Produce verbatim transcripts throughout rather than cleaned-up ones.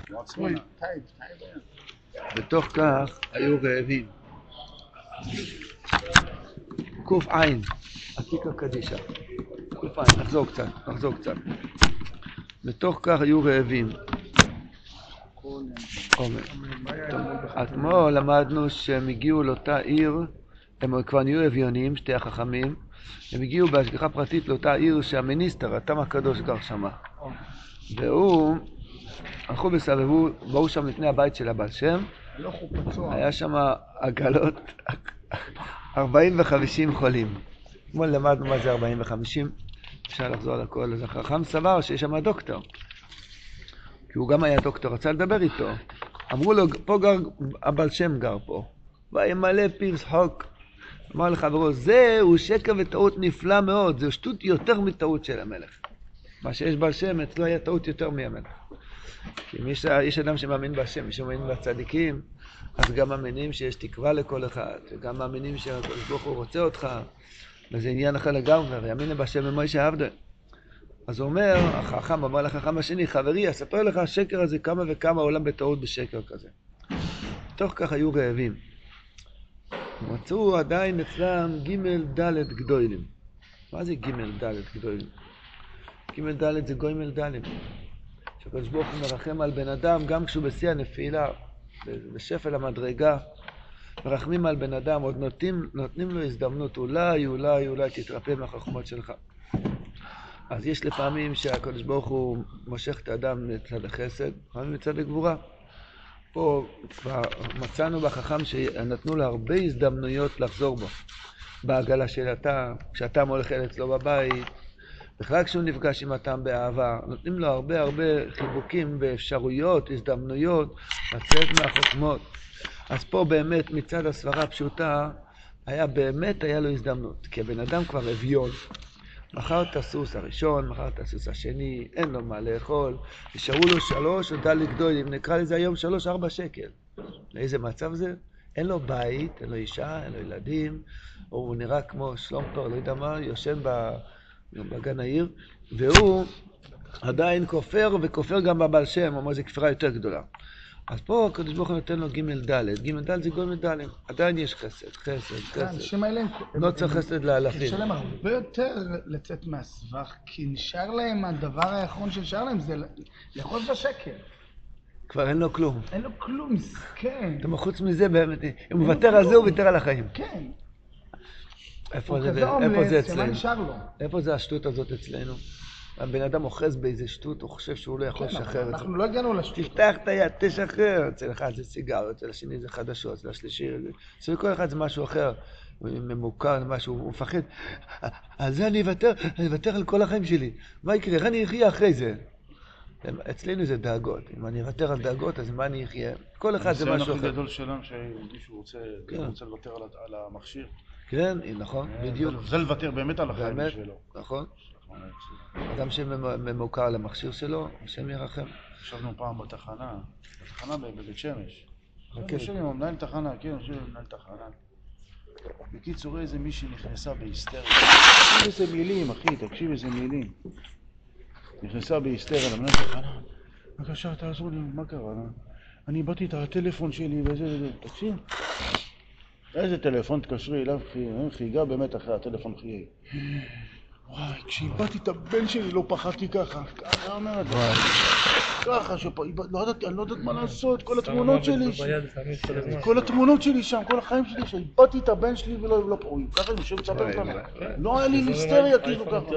בתוך כך היו רעבים. קוף עין, עתיקה קדישה. קוף עין, נחזור קצת, נחזור קצת. בתוך כך היו רעבים. אתמול למדנו שהם הגיעו לאותה עיר, הם כבר נהיו אביונים, שתי החכמים, הם הגיעו בהשגחה פרטית לאותה עיר שהמיניסטר, התם הקדוש גר שמה. והוא, הלכו וסבבו, באו שם לפני הבית של הבעל שם, היה שם עגלות, ארבעים וחמישים חולים. אתמול למדנו מה זה ארבעים וחמישים, אפשר לחזור על הכל. אז החכם סבר שיש שם דוקטור, כי הוא גם היה דוקטור, רצה לדבר איתו. אמרו לו, פה גר, הבעל שם גר פה. והיה מלא פירס חוק. אמר לחברו, זהו שקר וטעות נפלא מאוד, זו שטות יותר מטעות של המלך. מה שיש בעל שם, אצלו היה טעות יותר מהמלך. כי יש, יש אדם שמאמין בהשם, מי שמאמין בצדיקים, אז גם מאמינים שיש תקווה לכל אחד, וגם מאמינים שהקדוש ברוך הוא רוצה אותך, וזה עניין אחר לגמרי, ויאמין בהשם ומוישה עבדו. אז הוא אומר, החכם אמר לחכם השני, חברי, אספר לך השקר הזה כמה וכמה עולם בטעות בשקר כזה. תוך כך היו רעבים. מצאו עדיין אצלם ג' ד' גדולים. מה זה ג' ד' גדולים? ג' ד' זה גוימל ד'. שהקדוש ברוך הוא מרחם על בן אדם, גם כשהוא בשיא הנפילה, בשפל המדרגה, מרחמים על בן אדם, עוד נותנים, נותנים לו הזדמנות, אולי, אולי, אולי תתרפא מהחוכמות שלך. אז יש לפעמים שהקדוש ברוך הוא מושך את האדם לצד החסד, לפעמים לצד הגבורה. פה כבר מצאנו בחכם שנתנו לו הרבה הזדמנויות לחזור בו. בעגלה של התם, כשהתם הולך אצלו בבית, בכלל כשהוא נפגש עם התם באהבה, נותנים לו הרבה הרבה חיבוקים ואפשרויות, הזדמנויות, לצאת מהחוכמות. אז פה באמת מצד הסברה הפשוטה, היה באמת היה לו הזדמנות, כי הבן אדם כבר אביון. מחר את הסוס הראשון, מחר את הסוס השני, אין לו מה לאכול, נשארו לו שלוש או ד' גדולים, נקרא לזה היום שלוש ארבע שקל. לאיזה מצב זה? אין לו בית, אין לו אישה, אין לו ילדים, או הוא נראה כמו שלומפר, לא יודע מה, יושן בגן העיר, והוא עדיין כופר, וכופר גם בבעל שם, אומר זה כפירה יותר גדולה. אז פה הקדוש ברוך הוא נותן לו ג' ד', ג' ד' זה ג' ד', עדיין יש חסד, חסד, חסד. האנשים האלה לא צריך חסד לאלפים. יש להם הרבה יותר לצאת מהסבך, כי נשאר להם, הדבר האחרון שנשאר להם זה לאכול בשקר. כבר אין לו כלום. אין לו כלום, מסכן. אתה חוץ מזה באמת, אם הוא מוותר על זה, הוא ויתר על החיים. כן. איפה זה אצלנו? איפה זה השטות הזאת אצלנו? הבן אדם אוחז באיזה שטות, הוא חושב שהוא לא יכול לשחרר את זה. אנחנו לא הגענו לשטות. תפתח את היד, תשחרר. אצל אחד זה סיגריות, אצל השני זה חדשות, אצל השלישי, אצל כל אחד זה משהו אחר. הוא ממוכר, משהו, הוא מפחד. על זה אני אוותר, אני אוותר על כל החיים שלי. מה יקרה? איך אני אחיה אחרי זה? אצלנו זה דאגות. אם אני אוותר על דאגות, אז מה אני אחיה? כל אחד זה משהו אחר. הניסיון הכי גדול שלנו, שמישהו רוצה לוותר על המכשיר. כן, נכון, בדיוק. זה לוותר באמת על החיים שלו. נכון. אדם שממוכר למכשיר שלו, השם ירחם. ישבנו פעם בתחנה, בתחנה בבית שמש. יושב עם מנהל תחנה, כן, יושב עם מנהל תחנה. בקיצור, איזה מישהי נכנסה בהיסטריה. תקשיב איזה מילים, אחי, תקשיב איזה מילים. נכנסה בהיסטריה למנהל תחנה. בבקשה, תעזרו לי, מה קרה? אני באתי את הטלפון שלי וזה וזה. תקשיב. איזה טלפון תקשרי אליו, חיגה באמת אחרי הטלפון חיי. וואי, כשאיבדתי את הבן שלי לא פחדתי ככה. ככה אומרת. ככה, אני לא יודעת מה לעשות, כל התמונות שלי, כל התמונות שלי שם, כל החיים שלי, שאיבדתי את הבן שלי ולא פרועים. ככה אני חושב לצפר ככה. לא היה לי ליסטריה כאילו ככה.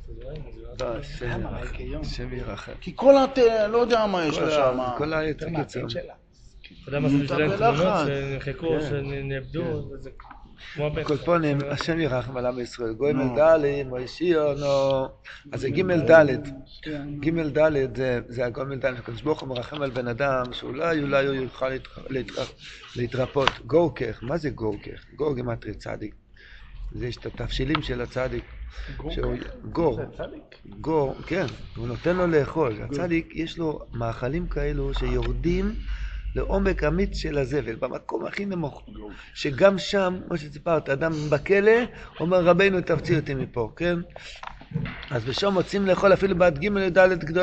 השם ירחם. כי כל הת... לא יודע מה יש לה שם. כל היצקת שם. אתה יודע מה זה שלהם תמונות שנחקו, שנאבדו, וזה כמו הבן. כל פונים, השם ירחם על עם ישראל, גוימל ד' מוישיונו, אז זה ג' ד', ג' ד' זה הגוימל ד', הקדוש ברוך הוא מרחם על בן אדם, שאולי אולי הוא יוכל להתרפות. גורקך, מה זה גורקך? גור גמטרי צדיק. זה יש את התבשילים של הצדיק. גור, גור, כן, הוא נותן לו לאכול. הצדיק יש לו מאכלים כאלו שיורדים לעומק המיץ של הזבל, במקום הכי נמוך, שגם שם, כמו שציפרת, אדם בכלא, אומר רבינו תבציא אותי מפה, כן? אז בשום מוצאים לאכול אפילו בעד ג' ד' גדולים.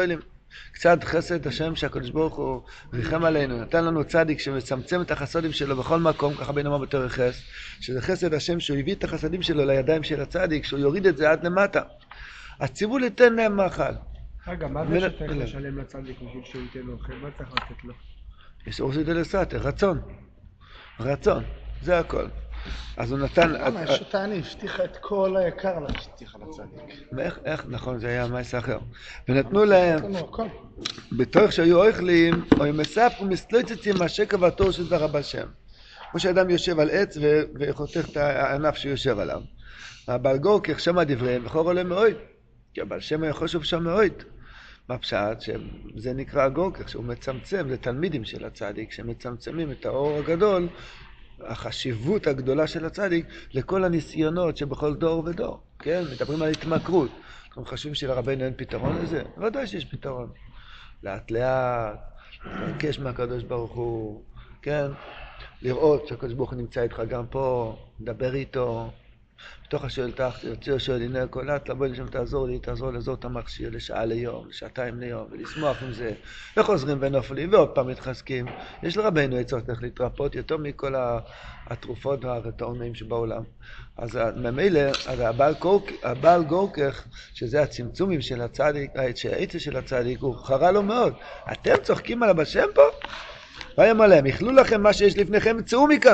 קצת חסד השם שהקדוש ברוך הוא ריחם עלינו, נתן לנו צדיק שמצמצם את החסדים שלו בכל מקום, ככה בן אמר בתור חס, שזה חסד השם שהוא הביא את החסדים שלו לידיים של הצדיק, שהוא יוריד את זה עד למטה. אז ציוו ליתן להם מאכל. רגע, מה זה שצריך לשלם לצדיק בשביל שהוא ייתן לו אוכל? מה צריך לתת לו? יש אורסי דלסתר, רצון. רצון, זה הכל. אז הוא נתן... למה? יש אותה הבטיחה את כל היקר לה, הבטיחה לצדיק. איך, איך, נכון, זה היה מייס אחר. ונתנו להם, בתוך שהיו אוכלים, או הם מספרו מסלוצצים מהשקע והתור של דבר בשם. כמו שאדם יושב על עץ וחותך את הענף שיושב עליו. הבעל גורקך שמע דבריהם, וחור עולה מאוד. כי הבעל שם היה חושב שם מאוד. מה פשט? שזה נקרא הגורקך, שהוא מצמצם, זה תלמידים של הצדיק, שמצמצמים את האור הגדול, החשיבות הגדולה של הצדיק לכל הניסיונות שבכל דור ודור, כן? מדברים על התמכרות. אנחנו חושבים שלרבינו אין פתרון לזה? ודאי שיש פתרון. לאט לאט, לבקש מהקדוש ברוך הוא, כן? לראות שהקדוש ברוך הוא נמצא איתך גם פה, לדבר איתו. בתוך השואל תחת, יוצא השואל הנה קולת, לבוא לשם תעזור לי, תעזור לעזור את המכשיר לשעה ליום, לשעתיים ליום, ולשמוח עם זה, וחוזרים ונופלים, ועוד פעם מתחזקים. יש לרבינו עצות איך להתרפות יותר מכל התרופות והטעונים שבעולם. אז ממילא, הבעל, גורק, הבעל גורקך, שזה הצמצומים של הצדיק, העצה של הצדיק, הוא חרה לו מאוד. אתם צוחקים על הבעל שם פה? ויאמר להם, יאכלו לכם מה שיש לפניכם, צאו מכאן.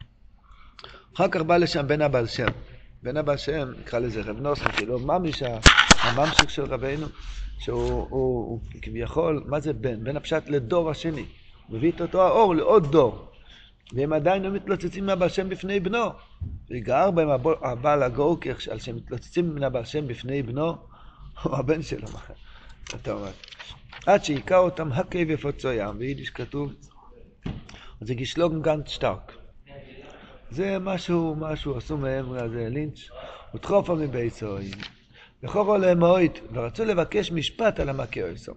אחר כך בא לשם בן הבעל שם. בן הבעל שם, נקרא לזה רב נוסן, כאילו ממש הממשיך של רבינו, שהוא הוא, הוא, כביכול, מה זה בן? בן הפשט לדור השני. מביא את אותו האור לעוד דור. והם עדיין לא מתלוצצים מהבעל שם בפני בנו. ויגער בהם הבעל הגורקך, על שהם מתלוצצים מהבעל שם בפני בנו, הוא הבן שלו. אתה אומר. עד שיקע אותם הקי ופוצו ים, ביידיש כתוב, זה גישלוגן גנץ שטרק. זה משהו, משהו עשו מהם, זה לינץ', ותחופה מביצועים. וחורו להם מועית, ורצו לבקש משפט על המכה עשו.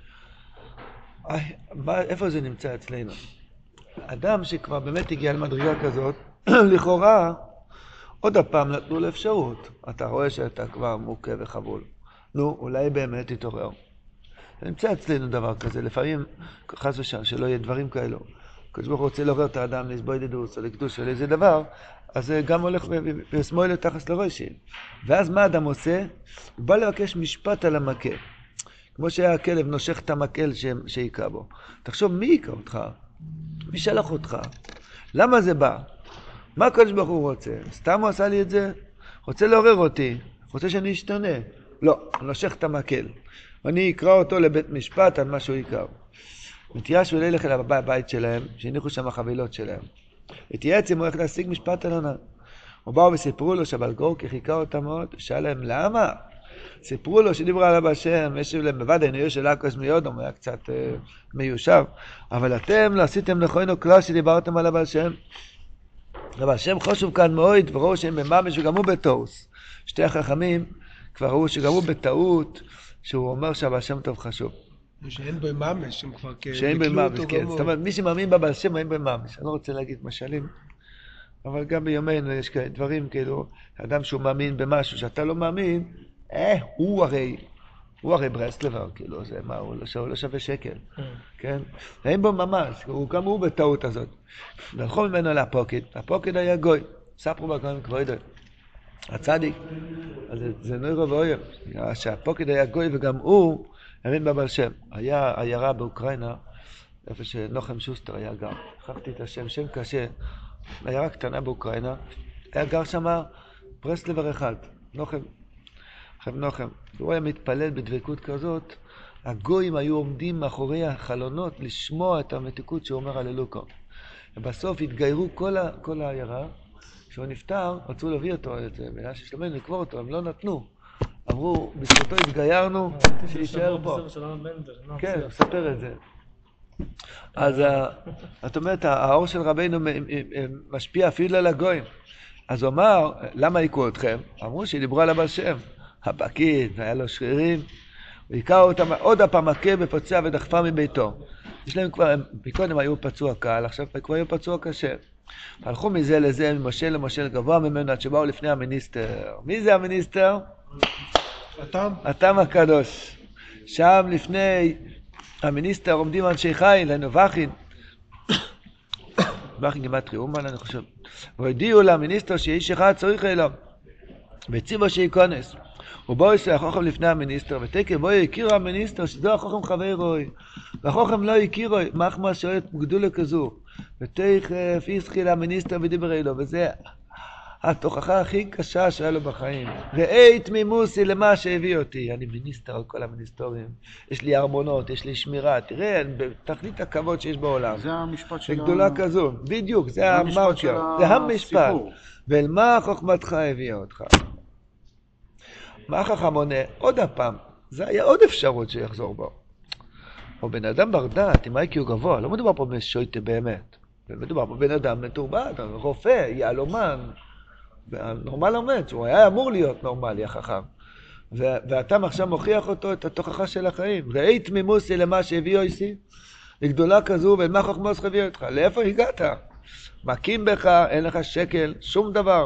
איפה זה נמצא אצלנו? אדם שכבר באמת הגיע למדרגה כזאת, לכאורה, עוד הפעם נתנו לו אפשרות. אתה רואה שאתה כבר מוכה וחבול. נו, אולי באמת תתעורר. נמצא אצלנו דבר כזה, לפעמים חס ושם שלא יהיה דברים כאלו. כשברוך רוצה לעורר את האדם להסבוידדוס או לקדוש של איזה דבר, אז זה גם הולך ושמאל לתחס לראשי. ואז מה האדם עושה? הוא בא לבקש משפט על המכה. כמו שהיה הכלב נושך את המקל שיקע בו. תחשוב, מי יקע אותך? מי שלח אותך? למה זה בא? מה הקדוש ברוך הוא רוצה? סתם הוא עשה לי את זה? רוצה לעורר אותי? רוצה שאני אשתנה? לא, הוא נושך את המקל. ואני אקרא אותו לבית משפט על מה שהוא יקע. מתייאש וללך אל הבית שלהם, שהניחו שם החבילות שלהם. התייעץ אם הוא הולך להשיג משפט עליונה. ובאו וסיפרו לו שהבעל גורקך חיכה אותם מאוד, שאל להם למה? סיפרו לו שדיברה עליו השם, ישב להם בוודאי, נראה של אקוס מיודום, הוא היה קצת אה, מיושב. אבל אתם לא עשיתם נכון או כלל שדיברתם עליו השם. אבל השם חושב כאן מאוד, וראו שהם בממש וגם הוא בטעוס. שתי החכמים כבר ראו שגם הוא בטעות, שהוא אומר שהבעל שם טוב חשוב. שאין בו ממש, הם כבר כאילו... שאין בו ממש, כן. זאת אומרת, מי שמאמין בבעל שם, אין בו ממש. אני לא רוצה להגיד משלים, אבל גם בימינו יש דברים כאילו, אדם שהוא מאמין במשהו שאתה לא מאמין, אה, הוא הרי, הוא הרי ברסלבר, כאילו, זה מה, הוא לא שווה שקל, כן? אין בו ממש, גם הוא בטעות הזאת. והלכו ממנו לפוקד, הפוקד היה גוי, ספרו בגויים כבוידות. הצדיק, אז זה נוירו ואויב, שהפוקד היה גוי וגם הוא, הבין בבעל שם, היה עיירה באוקראינה, איפה שנוחם שוסטר היה גר, חפתי את השם, שם קשה, עיירה קטנה באוקראינה, היה גר שם ברסלבר אחד, נוחם, חב נוחם, הוא היה מתפלל בדבקות כזאת, הגויים היו עומדים מאחורי החלונות לשמוע את המתיקות שהוא אומר על אלוקו, ובסוף התגיירו כל, ה, כל העיירה, כשהוא נפטר, רצו להביא אותו, בגלל ששלומנו לקבור אותו, הם לא נתנו, אמרו, בזכותו התגיירנו, שישאר פה. כן, הוא מספר את זה. אז את אומרת, האור של רבינו משפיע אפילו על הגויים. אז הוא אמר, למה היקו אתכם? אמרו שדיברו על הבעל שם. הפקיד, היה לו שרירים, הוא היקה אותם עוד הפעם מכה ופצע ודחפה מביתו. יש להם כבר, מקודם היו פצוע קל, עכשיו כבר היו פצוע קשה. הלכו מזה לזה, ממשה למשה גבוה ממנו, עד שבאו לפני המיניסטר. מי זה המיניסטר? התם. התם הקדוש. שם לפני המיניסטר עומדים אנשי חיל, הנובחין, נובחין גימטרי אומן אני חושב, והודיעו למיניסטר שאיש אחד צריך אליו, והציבו שייכנס. ובואו יעשה החוכם לפני המיניסטר, ותקר בואו יכירו המיניסטר שזו החוכם חברוי, והחוכם לא יכירו, מחמא שואלת גדולה כזו, ותכף ישחיל המיניסטר ודיבר אלו, וזה התוכחה הכי קשה שהיה לו בחיים. ראי תמימוסי למה שהביא אותי, אני מיניסטר על כל המיניסטורים, יש לי ארמונות, יש לי שמירה, תראה, בתכלית הכבוד שיש בעולם. זה המשפט של בגדולה ה... כזו, בדיוק, זה זה המשפט המרקר, של זה המשפט. הסיפור. ואל מה חוכמתך הביאה אותך? מה החכם עונה? עוד הפעם, זה היה עוד אפשרות שיחזור בו. או בן אדם בר דעת, עם איי-קיו גבוה, לא מדובר פה בשויטה באמת. מדובר פה בן אדם מתורבת, רופא, יעלומן, נורמל עומד, הוא היה אמור להיות נורמלי, החכם. ו- ואתה עכשיו מוכיח אותו את התוכחה של החיים. ראי תמימוסי למה שהביאו איסי, לגדולה כזו, ואל מה חוכמתך הביאה אותך? לאיפה הגעת? מכים בך, אין לך שקל, שום דבר.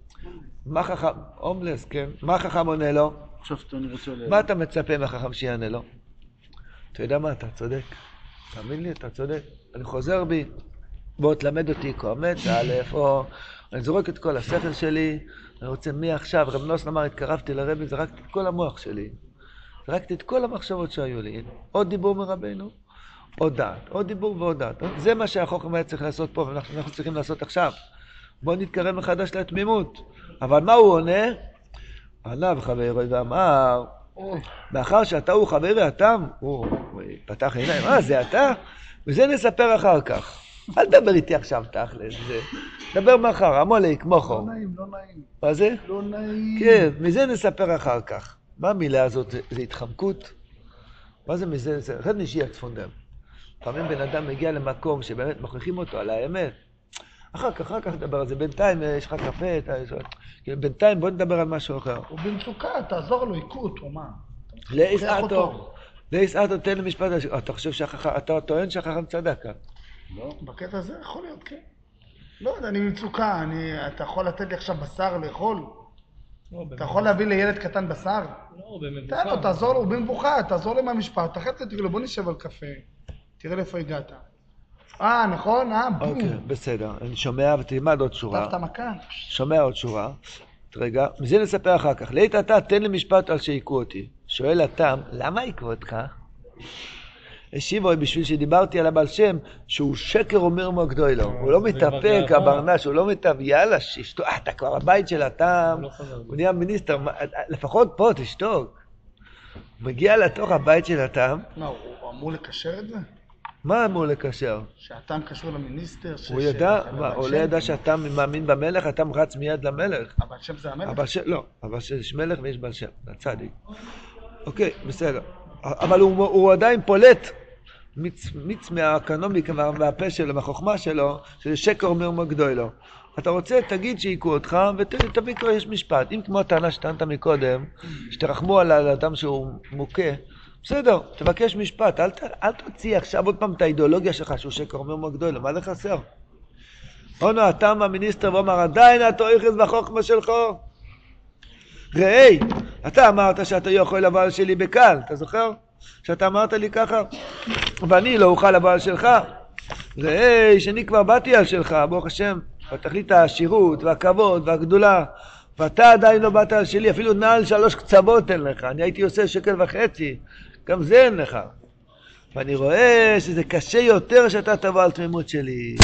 מה חכם, הומלס, כן? מה חכם עונה לו? עכשיו אני רוצה... מה אתה מצפה מהחכם שיענה לו? אתה יודע מה, אתה צודק. תאמין לי, אתה צודק. אני חוזר בי, בוא תלמד אותי קומץ, א', או... אני זורק את כל השכל שלי, אני רוצה מעכשיו, רב נוסן אמר, התקרבתי לרבי, זרקתי את כל המוח שלי. זרקתי את כל המחשבות שהיו לי. עוד דיבור מרבינו, עוד דעת. עוד דיבור ועוד דעת. זה מה שהחוכם היה צריך לעשות פה, ואנחנו אנחנו צריכים לעשות עכשיו. בוא נתקרב מחדש לתמימות. אבל מה הוא עונה? ענה וחברי ואמר, מאחר שאתה הוא חברי התם, הוא פתח עיניים, אה זה אתה? וזה נספר אחר כך. אל תדבר איתי עכשיו תכל'ס, דבר מחר, המולי, כמוכו. לא נעים, לא נעים. מה זה? לא נעים. כן, מזה נספר אחר כך. מה המילה הזאת? זה, זה התחמקות? מה זה מזה? זה אחד נשי הצפונדם. פעמים בן אדם מגיע למקום שבאמת מכריחים אותו על האמת. אחר כך, אחר כך נדבר על זה. בינתיים יש לך קפה, אתה... בינתיים בוא נדבר על משהו אחר. הוא במצוקה, תעזור לו, עיקו אותו, מה? לאיסעתו, לאיסעתו תן למשפט, אתה חושב שהחכם, אתה טוען שהחכם צדק כאן. לא, בקטע הזה יכול להיות, כן. לא יודע, אני במצוקה, אני... אתה יכול לתת לי עכשיו בשר לאכול? אתה יכול להביא לילד קטן בשר? לא, במבוכה. תן לו, תעזור לו, הוא במבוכה, תעזור לו מהמשפט, אחרי זה תראה לו, בוא נשב על קפה, תראה לאיפה הגעת. אה, נכון? אה, בום. אוקיי, בסדר. אני שומע ותלמד עוד שורה. כתבת מכה. שומע עוד שורה. רגע, מזה נספר אחר כך. לית אתה, תן לי משפט על שהיכו אותי. שואל התם, למה היכו אותך? השיבו בשביל שדיברתי על הבעל שם, שהוא שקר אומר מו גדוי לו. הוא לא מתאפק, הברנש, הוא לא מתאפק, יאללה, ששתוק. אה, אתה כבר הבית של התם, הוא נהיה מיניסטר, לפחות פה, תשתוק. מגיע לתוך הבית של התם. מה, הוא אמור לקשר את זה? מה אמור לקשר? שהתם קשור למיניסטר? הוא ידע, הוא לא ידע שהתם מאמין במלך, התם רץ מיד למלך. הבעל שם זה המלך? הבעל שם, לא, הבעל שם יש מלך ויש בעל שם, הצדיק. אוקיי, בסדר. אבל הוא, הוא עדיין פולט מיץ, מיץ מהאקונומיקה והפה שלו, מהחוכמה שלו, שזה שקר אומר מגדוי לו. אתה רוצה, תגיד שיקו אותך, ותביא כבר יש משפט. אם כמו הטענה שטענת מקודם, שתרחמו על האדם שהוא מוכה, בסדר, תבקש משפט, אל, אל תוציא עכשיו עוד פעם את האידיאולוגיה שלך שהוא שקר אומר מגדוי לו, מה זה חסר? עונו, התם המיניסטר ואומר, עדיין אתה אויכס בחוכמה שלך. ראי, אתה אמרת שאתה יכול לבעל שלי בקל, אתה זוכר? שאתה אמרת לי ככה, ואני לא אוכל לבעל שלך. ראי, שאני כבר באתי על שלך, ברוך השם, בתכלית העשירות והכבוד והגדולה, ואתה עדיין לא באת על שלי, אפילו נעל שלוש קצוות אין לך, אני הייתי עושה שקל וחצי, גם זה אין לך. ואני רואה שזה קשה יותר שאתה תבוא על תמימות שלי.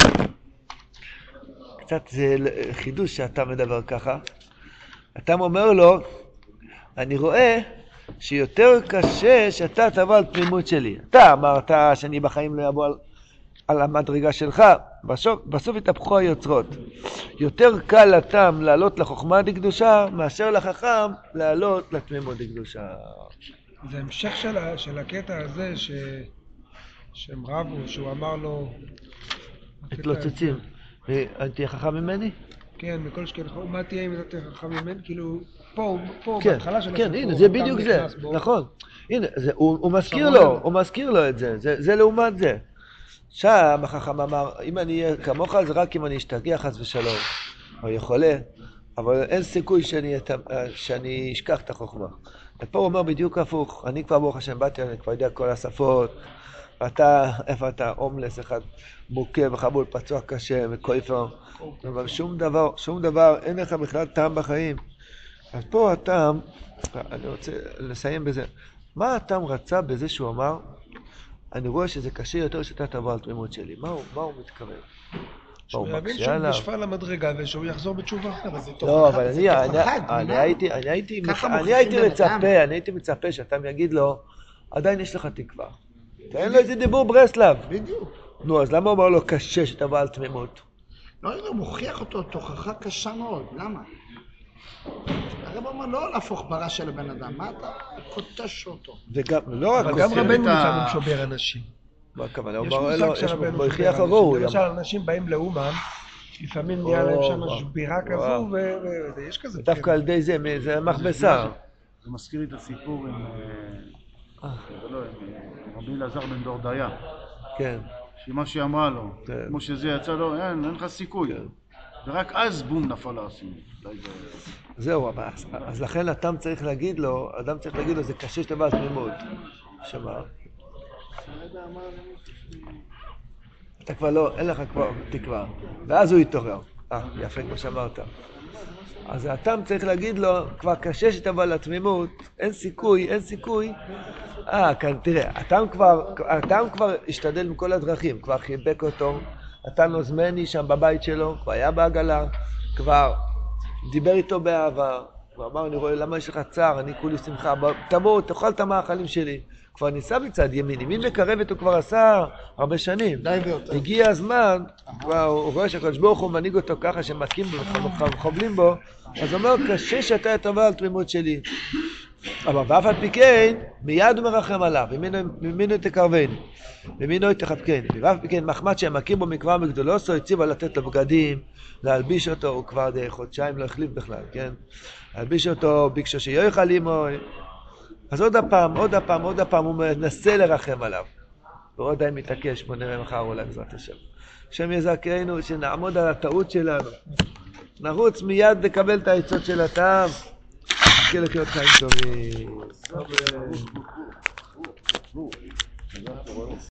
קצת זה חידוש שאתה מדבר ככה. אתה אומר לו, אני רואה שיותר קשה שאתה תבוא על תמימות שלי. אתה אמרת שאני בחיים לא אבוא על, על המדרגה שלך, בסוף, בסוף התהפכו היוצרות. יותר קל לתם לעלות לחוכמה דקדושה, מאשר לחכם לעלות לתמימות דקדושה. זה המשך של, של הקטע הזה ש... שהם רבו, שהוא אמר לו... התלוצצים. ואני תהיה חכם ממני? כן, מכל שכן, מה תהיה אם אתה תהיה חכם ממני? כאילו, פה, פה, כן, בהתחלה של כן, הסיפור, הנה, זה בדיוק זה, נכון. הנה, זה, הוא, הוא מזכיר לו, הוא מזכיר לו את זה, זה, זה לעומת זה. שם החכם אמר, אם אני אהיה כמוך, זה רק אם אני אשתגע חס ושלום, או יכולה, אבל אין סיכוי שאני, שאני אשכח את החוכמה. ופה הוא אומר בדיוק הפוך, אני כבר ברוך השם באתי, אני כבר יודע כל השפות, ואתה, איפה אתה, הומלס אחד מוכה וחבול פצוע קשה וכויפר, אבל שום דבר, שום דבר, אין לך בכלל טעם בחיים. אז פה הטעם, אני רוצה לסיים בזה, מה הטעם רצה בזה שהוא אמר, אני רואה שזה קשה יותר שאתה תבוא על תמימות שלי, מה הוא, מה הוא מתכוון? שהוא יבין שהוא נשפע למדרגה ושהוא יחזור בתשובה אחרת. לא, אבל אני הייתי מצפה, אני הייתי מצפה שאתה יגיד לו, עדיין יש לך תקווה. תן לו איזה דיבור ברסלב. בדיוק. נו, אז למה הוא אומר לו קשה שתבוא על תמימות? לא, הוא מוכיח אותו תוכחה קשה מאוד, למה? הרב אומר לא להפוך ברע של הבן אדם, מה אתה קוטש אותו? וגם, לא רק אבל גם רבנו לפעמים שובר אנשים. מה הכוונה? יש מושג שרבנו הוא הכריח שובר הרעו. אנשים. למשל, אנשים באים לאומן, לפעמים נהיה להם שם שבירה כזו, ויש כזה. דווקא על ידי זה, זה מכבסה. זה מזכיר לי את הסיפור עם רבי אלעזר בן דורדיה. כן. שמה שהיא אמרה לו, כמו שזה יצא לו, אין, אין לך סיכוי. ורק אז בום נפל האסון. זהו, אז לכן אדם צריך להגיד לו, אדם צריך להגיד לו, זה קשה שתבוא על תמימות. שמה? אתה כבר לא, אין לך כבר תקווה. ואז הוא יתעורר. אה, יפה כמו שאמרת. אז האדם צריך להגיד לו, כבר קשה שתבוא על התמימות, אין סיכוי, אין סיכוי. אה, כאן, תראה, האדם כבר, האדם כבר השתדל עם כל הדרכים, כבר חיבק אותו, נתן לו זמני שם בבית שלו, כבר היה בעגלה, כבר דיבר איתו באהבה, הוא אמר, אני רואה, למה יש לך צער, אני כולי שמחה, תבוא, תאכל את המאכלים שלי. כבר ניסה מצד ימין, ימין מקרבת הוא כבר עשה הרבה שנים. די ביותר. הגיע הזמן, כבר הוא רואה שהקדוש ברוך הוא מנהיג אותו ככה, שמכים בו וחובלים בו, אז הוא אומר, קשה שאתה תבוא על תמימות שלי. אבל ואף על פי כן, מיד הוא מרחם עליו, ממנו תקרבני, ממנו תחבקני. ואף על פי כן, מחמד שהם מכים בו מכבר מגדולוסו, הציבו לתת לו בגדים, להלביש אותו, הוא כבר די חודשיים לא החליף בכלל, כן? להלביש אותו, ביקשו שיוכל עמו. אז עוד הפעם, עוד הפעם, עוד הפעם, הוא מנסה לרחם עליו. ועוד די מתעקש, בוא נראה מחר אולי בעזרת השם. השם יזכנו, שנעמוד על הטעות שלנו. נרוץ מיד לקבל את העצות של הטעם. נזכה לחיות חיים טובים.